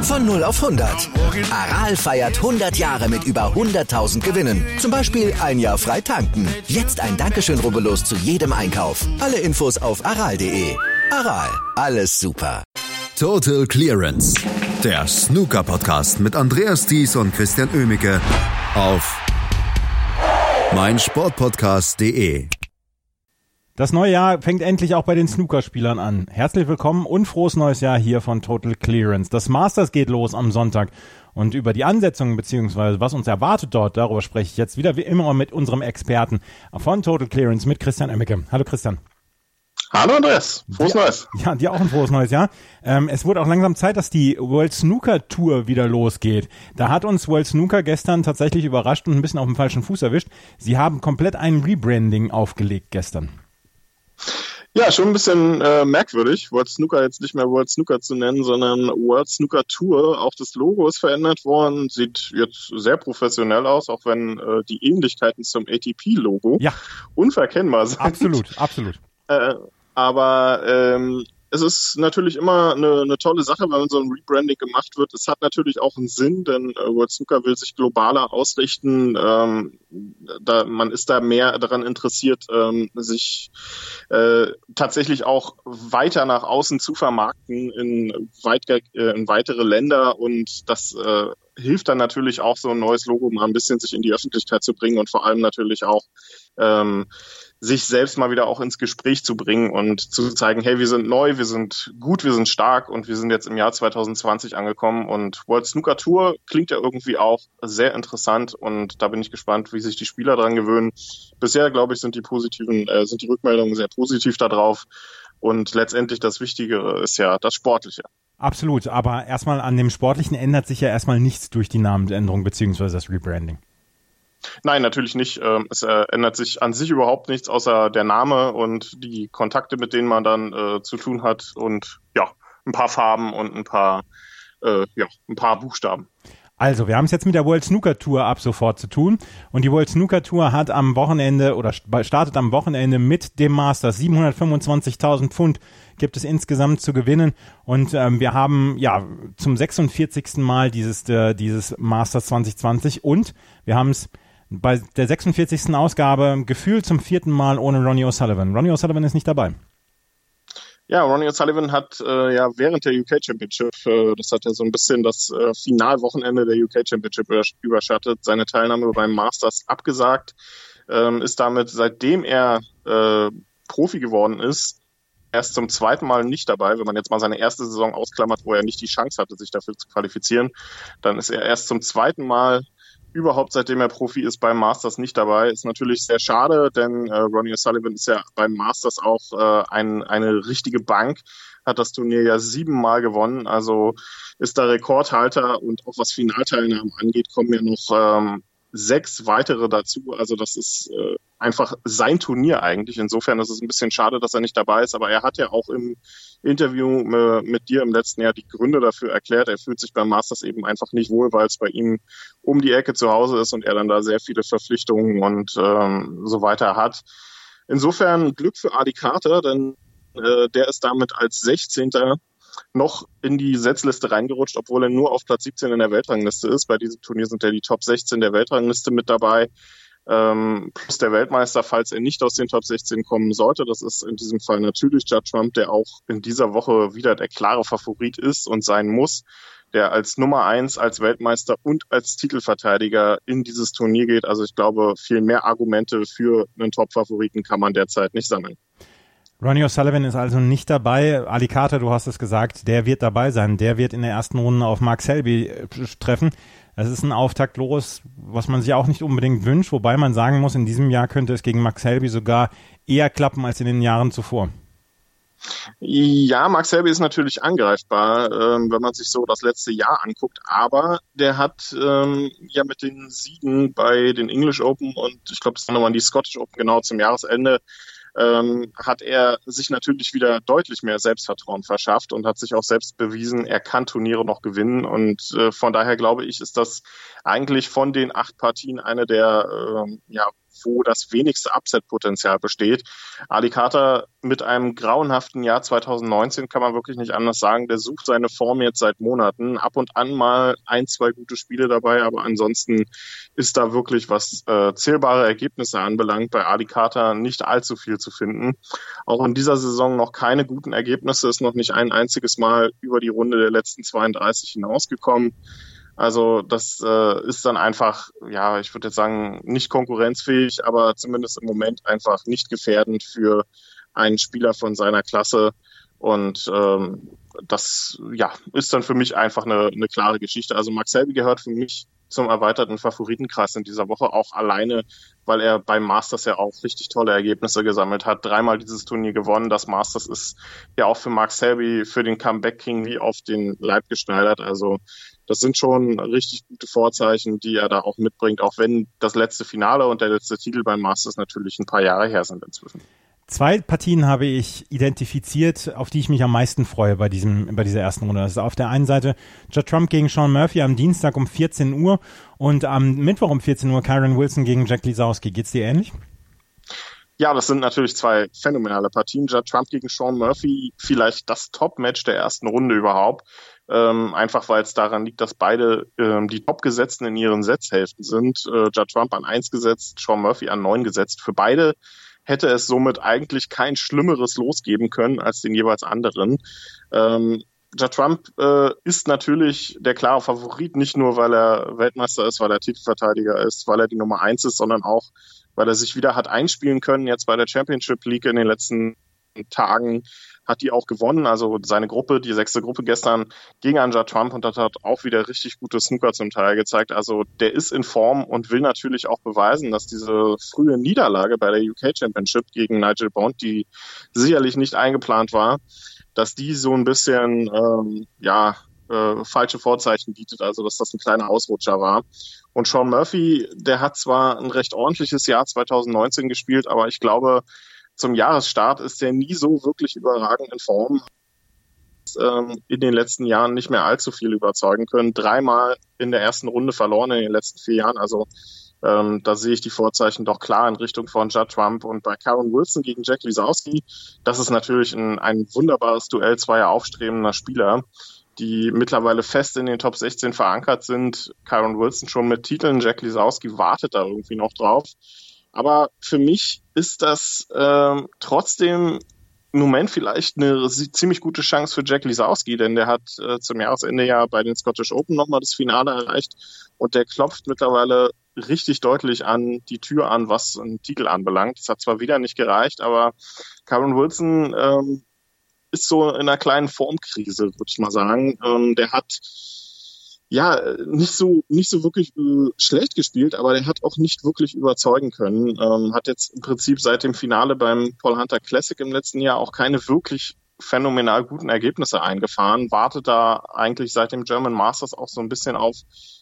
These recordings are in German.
Von 0 auf 100. Aral feiert 100 Jahre mit über 100.000 Gewinnen. Zum Beispiel ein Jahr frei tanken. Jetzt ein Dankeschön, rubbellos zu jedem Einkauf. Alle Infos auf aral.de. Aral, alles super. Total Clearance. Der Snooker-Podcast mit Andreas Thies und Christian Oemicke auf meinsportpodcast.de. Das neue Jahr fängt endlich auch bei den Snookerspielern an. Herzlich willkommen und frohes neues Jahr hier von Total Clearance. Das Masters geht los am Sonntag und über die Ansetzungen bzw. was uns erwartet dort, darüber spreche ich jetzt wieder wie immer mit unserem Experten von Total Clearance, mit Christian Oemicke. Hallo Christian. Hallo Andreas, frohes Neues. Ja, dir auch ein frohes neues Jahr. Es wurde auch langsam Zeit, dass die World Snooker Tour wieder losgeht. Da hat uns World Snooker gestern tatsächlich überrascht und ein bisschen auf dem falschen Fuß erwischt. Sie haben komplett ein Rebranding aufgelegt gestern. Ja, schon ein bisschen merkwürdig, World Snooker jetzt nicht mehr World Snooker zu nennen, sondern World Snooker Tour. Auch das Logo ist verändert worden, sieht jetzt sehr professionell aus, auch wenn die Ähnlichkeiten zum ATP-Logo unverkennbar sind. Absolut. Aber es ist natürlich immer eine tolle Sache, wenn so ein Rebranding gemacht wird. Es hat natürlich auch einen Sinn, denn World Snooker will sich globaler ausrichten. Man ist da mehr daran interessiert, sich tatsächlich auch weiter nach außen zu vermarkten in weitere Länder. Und das hilft dann natürlich auch, so ein neues Logo mal ein bisschen sich in die Öffentlichkeit zu bringen und vor allem natürlich auch sich selbst mal wieder auch ins Gespräch zu bringen und zu zeigen, hey, wir sind neu, wir sind gut, wir sind stark und wir sind jetzt im Jahr 2020 angekommen. Und World Snooker Tour klingt ja irgendwie auch sehr interessant und da bin ich gespannt, wie sich die Spieler dran gewöhnen. Bisher, glaube ich, sind die Rückmeldungen sehr positiv da drauf und letztendlich das Wichtige ist ja das Sportliche. Absolut, aber erstmal an dem Sportlichen ändert sich ja erstmal nichts durch die Namensänderung beziehungsweise das Rebranding. Nein, natürlich nicht. Es ändert sich an sich überhaupt nichts, außer der Name und die Kontakte, mit denen man dann zu tun hat und ja, ein paar Farben und ein paar Buchstaben. Also, wir haben es jetzt mit der World Snooker Tour ab sofort zu tun und die World Snooker Tour hat am Wochenende oder startet am Wochenende mit dem Masters. 725.000 Pfund gibt es insgesamt zu gewinnen und wir haben ja zum 46. Mal dieses Masters 2020 und wir haben es bei der 46. Ausgabe gefühlt zum 4. Mal ohne Ronnie O'Sullivan. Ronnie O'Sullivan ist nicht dabei. Ja, Ronnie O'Sullivan hat während der UK Championship, das hat ja so ein bisschen das Finalwochenende der UK Championship überschattet, seine Teilnahme beim Masters abgesagt, ist damit, seitdem er Profi geworden ist, erst zum 2. Mal nicht dabei. Wenn man jetzt mal seine erste Saison ausklammert, wo er nicht die Chance hatte, sich dafür zu qualifizieren, dann ist er erst zum 2. Mal überhaupt, seitdem er Profi ist, beim Masters nicht dabei. Ist natürlich sehr schade, denn Ronnie O'Sullivan ist ja beim Masters auch eine richtige Bank, hat das Turnier ja 7 Mal gewonnen, also ist da Rekordhalter und auch was Finalteilnahmen angeht, kommen ja noch 6 weitere dazu. Also das ist einfach sein Turnier eigentlich. Insofern ist es ein bisschen schade, dass er nicht dabei ist, aber er hat ja auch im Interview mit dir im letzten Jahr die Gründe dafür erklärt. Er fühlt sich beim Masters eben einfach nicht wohl, weil es bei ihm um die Ecke zu Hause ist und er dann da sehr viele Verpflichtungen und so weiter hat. Insofern Glück für Adi Carter, denn der ist damit als 16. noch in die Setzliste reingerutscht, obwohl er nur auf Platz 17 in der Weltrangliste ist. Bei diesem Turnier sind ja die Top 16 der Weltrangliste mit dabei, plus der Weltmeister, falls er nicht aus den Top 16 kommen sollte. Das ist in diesem Fall natürlich Judd Trump, der auch in dieser Woche wieder der klare Favorit ist und sein muss, der als Nummer 1, als Weltmeister und als Titelverteidiger in dieses Turnier geht. Also ich glaube, viel mehr Argumente für einen Top-Favoriten kann man derzeit nicht sammeln. Ronnie O'Sullivan ist also nicht dabei. Ali Carter, du hast es gesagt, der wird dabei sein. Der wird in der ersten Runde auf Mark Selby treffen. Das ist ein Auftakt los, was man sich auch nicht unbedingt wünscht, wobei man sagen muss, in diesem Jahr könnte es gegen Mark Selby sogar eher klappen als in den Jahren zuvor. Ja, Mark Selby ist natürlich angreifbar, wenn man sich so das letzte Jahr anguckt, aber der hat ja mit den Siegen bei den English Open und ich glaube, es waren die Scottish Open genau zum Jahresende, hat er sich natürlich wieder deutlich mehr Selbstvertrauen verschafft und hat sich auch selbst bewiesen, er kann Turniere noch gewinnen und von daher glaube ich, ist das eigentlich von den 8 Partien eine der wo das wenigste Upset-Potenzial besteht. Ali Carter mit einem grauenhaften Jahr 2019 kann man wirklich nicht anders sagen. Der sucht seine Form jetzt seit Monaten. Ab und an mal 1-2 gute Spiele dabei, aber ansonsten ist da wirklich, was zählbare Ergebnisse anbelangt, bei Ali Carter nicht allzu viel zu finden. Auch in dieser Saison noch keine guten Ergebnisse, ist noch nicht ein einziges Mal über die Runde der letzten 32 hinausgekommen. Also das ist dann einfach, ja, ich würde jetzt sagen, nicht konkurrenzfähig, aber zumindest im Moment einfach nicht gefährdend für einen Spieler von seiner Klasse. Und das ja ist dann für mich einfach eine klare Geschichte. Also Mark Selby gehört für mich zum erweiterten Favoritenkreis in dieser Woche, auch alleine, weil er beim Masters ja auch richtig tolle Ergebnisse gesammelt hat. 3-mal dieses Turnier gewonnen. Das Masters ist ja auch für Mark Selby, für den Comeback King wie auf den Leib geschneidert. Also das sind schon richtig gute Vorzeichen, die er da auch mitbringt, auch wenn das letzte Finale und der letzte Titel beim Masters natürlich ein paar Jahre her sind inzwischen. 2 Partien habe ich identifiziert, auf die ich mich am meisten freue bei dieser ersten Runde. Das ist auf der einen Seite Judd Trump gegen Sean Murphy am Dienstag um 14 Uhr und am Mittwoch um 14 Uhr Kyron Wilson gegen Jack Lisowski. Geht's dir ähnlich? Ja, das sind natürlich 2 phänomenale Partien. Judd Trump gegen Sean Murphy, vielleicht das Top-Match der ersten Runde überhaupt. Einfach weil es daran liegt, dass beide die Top-Gesetzten in ihren Setzhälften sind. Judd Trump an 1 gesetzt, Sean Murphy an 9 gesetzt. Für beide hätte es somit eigentlich kein schlimmeres Los geben können als den jeweils anderen. Judd Trump ist natürlich der klare Favorit, nicht nur, weil er Weltmeister ist, weil er Titelverteidiger ist, weil er die Nummer 1 ist, sondern auch, weil er sich wieder hat einspielen können. Jetzt bei der Championship League in den letzten Tagen hat die auch gewonnen. Also seine Gruppe, die 6. Gruppe gestern, ging an Judd Trump und das hat auch wieder richtig gutes Snooker zum Teil gezeigt. Also der ist in Form und will natürlich auch beweisen, dass diese frühe Niederlage bei der UK Championship gegen Nigel Bond, die sicherlich nicht eingeplant war, dass die so ein bisschen falsche Vorzeichen bietet, also dass das ein kleiner Ausrutscher war. Und Sean Murphy, der hat zwar ein recht ordentliches Jahr 2019 gespielt, aber ich glaube, zum Jahresstart ist er nie so wirklich überragend in Form. In den letzten Jahren nicht mehr allzu viel überzeugen können. 3-mal in der ersten Runde verloren in den letzten 4 Jahren. Also da sehe ich die Vorzeichen doch klar in Richtung von Judd Trump. Und bei Kyron Wilson gegen Jack Lisowski, das ist natürlich ein wunderbares Duell zweier aufstrebender Spieler, die mittlerweile fest in den Top 16 verankert sind. Kyron Wilson schon mit Titeln, Jack Lisowski wartet da irgendwie noch drauf. Aber für mich ist das trotzdem im Moment vielleicht eine ziemlich gute Chance für Jack Lisowski, denn der hat zum Jahresende ja bei den Scottish Open nochmal das Finale erreicht und der klopft mittlerweile richtig deutlich an die Tür an, was einen Titel anbelangt. Das hat zwar wieder nicht gereicht, aber Kyron Wilson ist so in einer kleinen Formkrise, würde ich mal sagen. Der hat nicht so wirklich schlecht gespielt, aber der hat auch nicht wirklich überzeugen können. Hat jetzt im Prinzip seit dem Finale beim Paul Hunter Classic im letzten Jahr auch keine wirklich phänomenal guten Ergebnisse eingefahren. Wartet da eigentlich seit dem German Masters auch so ein bisschen auf,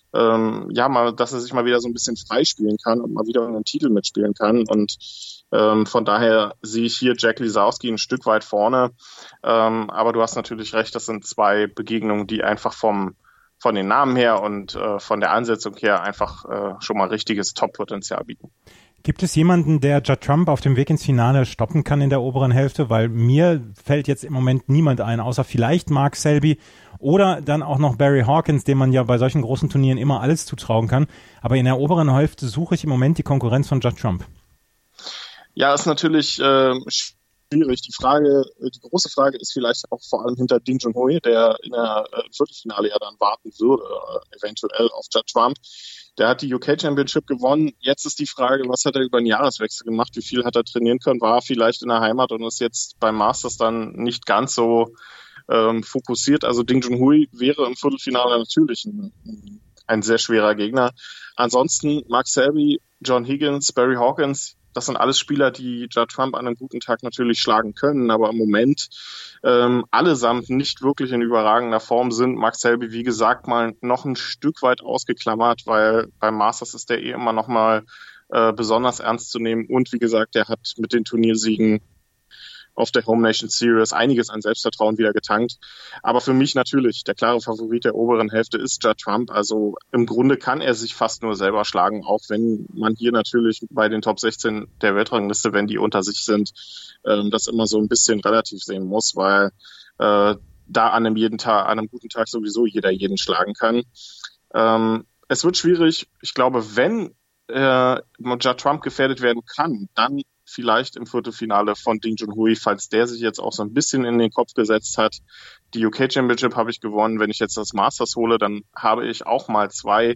dass er sich mal wieder so ein bisschen freispielen kann und mal wieder einen Titel mitspielen kann. Und von daher sehe ich hier Jack Lisowski ein Stück weit vorne. Aber du hast natürlich recht, das sind 2 Begegnungen, die einfach von den Namen her und von der Ansetzung her einfach schon mal richtiges Top-Potenzial bieten. Gibt es jemanden, der Judd Trump auf dem Weg ins Finale stoppen kann in der oberen Hälfte? Weil mir fällt jetzt im Moment niemand ein, außer vielleicht Mark Selby oder dann auch noch Barry Hawkins, dem man ja bei solchen großen Turnieren immer alles zutrauen kann. Aber in der oberen Hälfte suche ich im Moment die Konkurrenz von Judd Trump. Ja, ist natürlich schwierig. Die große Frage ist vielleicht auch vor allem hinter Ding Junhui, der in der Viertelfinale ja dann warten würde, eventuell auf Judd Trump. Der hat die UK Championship gewonnen. Jetzt ist die Frage, was hat er über den Jahreswechsel gemacht? Wie viel hat er trainieren können? War vielleicht in der Heimat und ist jetzt beim Masters dann nicht ganz so fokussiert. Also Ding Junhui wäre im Viertelfinale natürlich ein sehr schwerer Gegner. Ansonsten Mark Selby, John Higgins, Barry Hawkins, das sind alles Spieler, die Judd Trump an einem guten Tag natürlich schlagen können, aber im Moment allesamt nicht wirklich in überragender Form sind. Mark Selby, wie gesagt, mal noch ein Stück weit ausgeklammert, weil beim Masters ist der immer noch mal besonders ernst zu nehmen. Und wie gesagt, der hat mit den Turniersiegen auf der Home Nation Series einiges an Selbstvertrauen wieder getankt. Aber für mich natürlich, der klare Favorit der oberen Hälfte ist Judd Trump. Also im Grunde kann er sich fast nur selber schlagen, auch wenn man hier natürlich bei den Top 16 der Weltrangliste, wenn die unter sich sind, das immer so ein bisschen relativ sehen muss, weil da an einem guten Tag sowieso jeder jeden schlagen kann. Es wird schwierig. Ich glaube, wenn Judd Trump gefährdet werden kann, dann vielleicht im Viertelfinale von Ding Junhui, falls der sich jetzt auch so ein bisschen in den Kopf gesetzt hat. Die UK Championship habe ich gewonnen. Wenn ich jetzt das Masters hole, dann habe ich auch mal zwei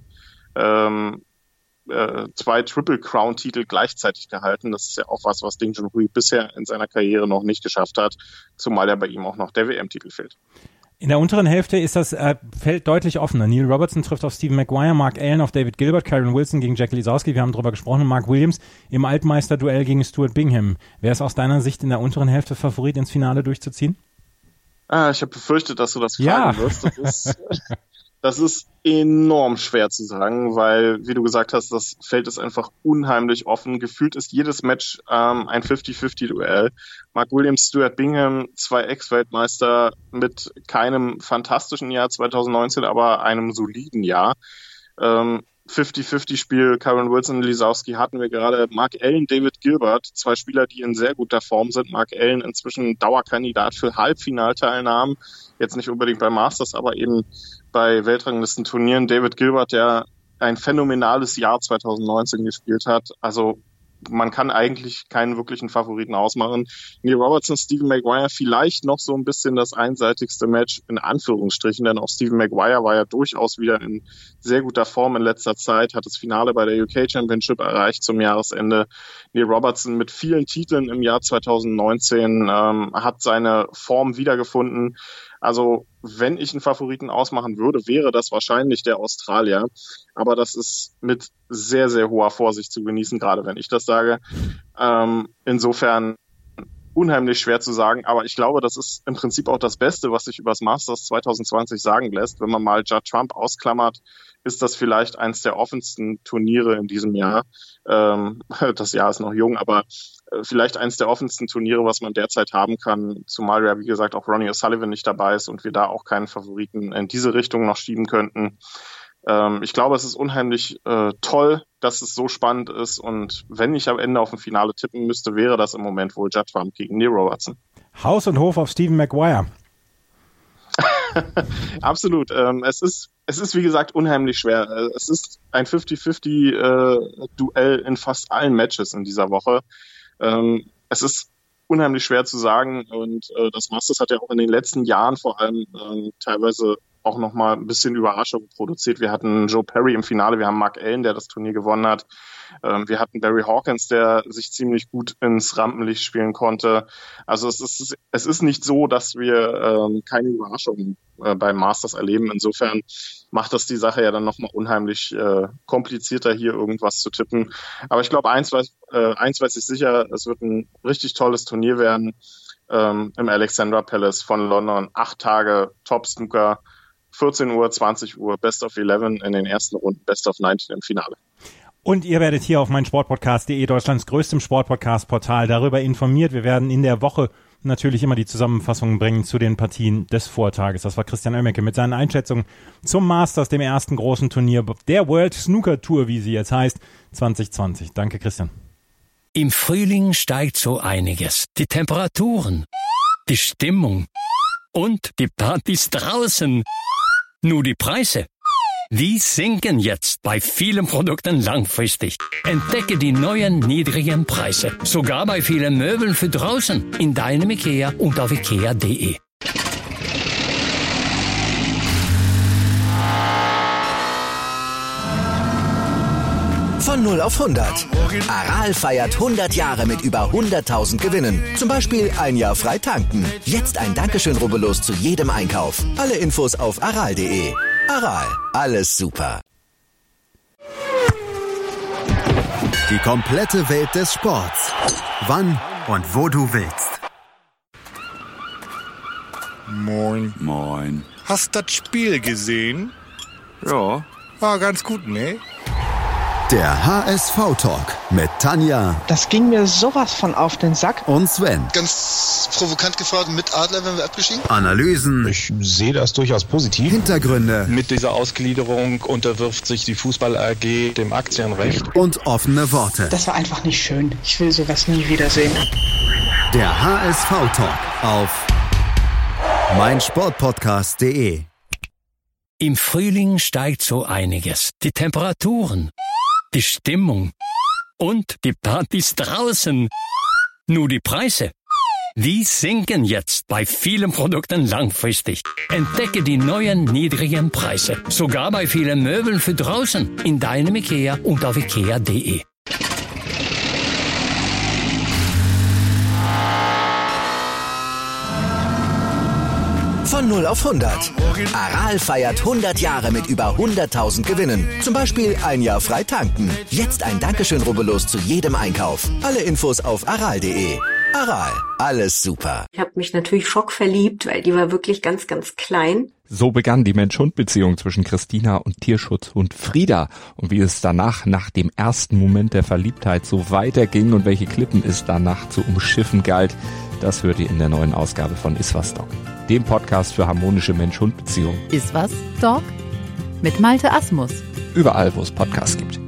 Triple Crown Titel gleichzeitig gehalten. Das ist ja auch was Ding Junhui bisher in seiner Karriere noch nicht geschafft hat, zumal ja bei ihm auch noch der WM-Titel fehlt. In der unteren Hälfte ist das Feld deutlich offener. Neil Robertson trifft auf Stephen Maguire, Mark Allen auf David Gilbert, Kyron Wilson gegen Jack Lisowski, wir haben drüber gesprochen, und Mark Williams im Altmeister-Duell gegen Stuart Bingham. Wer ist aus deiner Sicht in der unteren Hälfte Favorit, ins Finale durchzuziehen? Ich habe befürchtet, dass du das fragen wirst. Das ist enorm schwer zu sagen, weil, wie du gesagt hast, das Feld ist einfach unheimlich offen. Gefühlt ist jedes Match ein 50-50-Duell. Mark Williams, Stuart Bingham, 2 Ex-Weltmeister mit keinem fantastischen Jahr 2019, aber einem soliden Jahr. 50-50-Spiel, Kyron Wilson, Lisowski hatten wir gerade. Mark Allen, David Gilbert, 2 Spieler, die in sehr guter Form sind. Mark Allen inzwischen Dauerkandidat für Halbfinalteilnahmen. Jetzt nicht unbedingt bei Masters, aber eben bei Weltranglistenturnieren. David Gilbert, der ein phänomenales Jahr 2019 gespielt hat. Also man kann eigentlich keinen wirklichen Favoriten ausmachen. Neil Robertson, Stephen Maguire, vielleicht noch so ein bisschen das einseitigste Match in Anführungsstrichen, denn auch Stephen Maguire war ja durchaus wieder in sehr guter Form in letzter Zeit, hat das Finale bei der UK Championship erreicht zum Jahresende. Neil Robertson mit vielen Titeln im Jahr 2019 hat seine Form wiedergefunden. Also wenn ich einen Favoriten ausmachen würde, wäre das wahrscheinlich der Australier. Aber das ist mit sehr, sehr hoher Vorsicht zu genießen, gerade wenn ich das sage. Insofern unheimlich schwer zu sagen. Aber ich glaube, das ist im Prinzip auch das Beste, was sich über das Masters 2020 sagen lässt. Wenn man mal Judd Trump ausklammert, ist das vielleicht eins der offensten Turniere in diesem Jahr. Das Jahr ist noch jung, aber vielleicht eins der offensten Turniere, was man derzeit haben kann, zumal ja, wie gesagt, auch Ronnie O'Sullivan nicht dabei ist und wir da auch keinen Favoriten in diese Richtung noch schieben könnten. Ich glaube, es ist unheimlich toll, dass es so spannend ist, und wenn ich am Ende auf ein Finale tippen müsste, wäre das im Moment wohl Judd Trump gegen Neil Robertson. Haus und Hof auf Stephen Maguire. Absolut. Es ist, wie gesagt, unheimlich schwer. Es ist ein 50-50 Duell in fast allen Matches in dieser Woche. Es ist unheimlich schwer zu sagen, und das Masters hat ja auch in den letzten Jahren vor allem teilweise auch nochmal ein bisschen Überraschung produziert. Wir hatten Joe Perry im Finale, wir haben Mark Allen, der das Turnier gewonnen hat. Wir hatten Barry Hawkins, der sich ziemlich gut ins Rampenlicht spielen konnte. Also es ist nicht so, dass wir keine Überraschungen beim Masters erleben. Insofern macht das die Sache ja dann nochmal unheimlich komplizierter, hier irgendwas zu tippen. Aber ich glaube, eins weiß ich sicher, es wird ein richtig tolles Turnier werden im Alexandra Palace von London. 8 Tage Top-Snooker, 14 Uhr, 20 Uhr, Best of 11 in den ersten Runden, Best of 19 im Finale. Und ihr werdet hier auf meinsportpodcast.de, Deutschlands größtem Sportpodcast-Portal, darüber informiert. Wir werden in der Woche natürlich immer die Zusammenfassungen bringen zu den Partien des Vortages. Das war Christian Oemeke mit seinen Einschätzungen zum Masters, dem ersten großen Turnier der World Snooker Tour, wie sie jetzt heißt, 2020. Danke, Christian. Im Frühling steigt so einiges. Die Temperaturen, die Stimmung und die Partys draußen. Nur die Preise, die sinken jetzt bei vielen Produkten langfristig. Entdecke die neuen niedrigen Preise, sogar bei vielen Möbeln für draußen, in deinem IKEA und auf IKEA.de. Von 0 auf 100. Aral feiert 100 Jahre mit über 100.000 Gewinnen. Zum Beispiel ein Jahr frei tanken. Jetzt ein Dankeschön, rubbellos zu jedem Einkauf. Alle Infos auf aral.de. Aral, alles super. Die komplette Welt des Sports. Wann und wo du willst. Moin. Moin. Hast das Spiel gesehen? Ja. War ganz gut, ne? Der HSV-Talk mit Tanja. Das ging mir sowas von auf den Sack. Und Sven. Ganz provokant gefragt, mit Adler werden wir abgestiegen? Analysen. Ich sehe das durchaus positiv. Hintergründe. Mit dieser Ausgliederung unterwirft sich die Fußball AG dem Aktienrecht. Und offene Worte. Das war einfach nicht schön. Ich will sowas nie wiedersehen. Der HSV-Talk auf meinsportpodcast.de. Im Frühling steigt so einiges. Die Temperaturen, die Stimmung und die Partys draußen. Nur die Preise, die sinken jetzt bei vielen Produkten langfristig. Entdecke die neuen niedrigen Preise. Sogar bei vielen Möbeln für draußen. In deinem IKEA und auf ikea.de. Von 0 auf 100. Aral feiert 100 Jahre mit über 100.000 Gewinnen. Zum Beispiel ein Jahr frei tanken. Jetzt ein Dankeschön, rubbellos zu jedem Einkauf. Alle Infos auf aral.de. Aral, alles super. Ich habe mich natürlich schockverliebt, weil die war wirklich ganz, ganz klein. So begann die Mensch-Hund-Beziehung zwischen Christina und Tierschutzhund Frieda. Und wie es danach, nach dem ersten Moment der Verliebtheit, so weiterging und welche Klippen es danach zu umschiffen galt, das hört ihr in der neuen Ausgabe von Iswas Dog, dem Podcast für harmonische Mensch-Hund-Beziehungen. Iswas Dog? Mit Malte Asmus. Überall, wo es Podcasts gibt.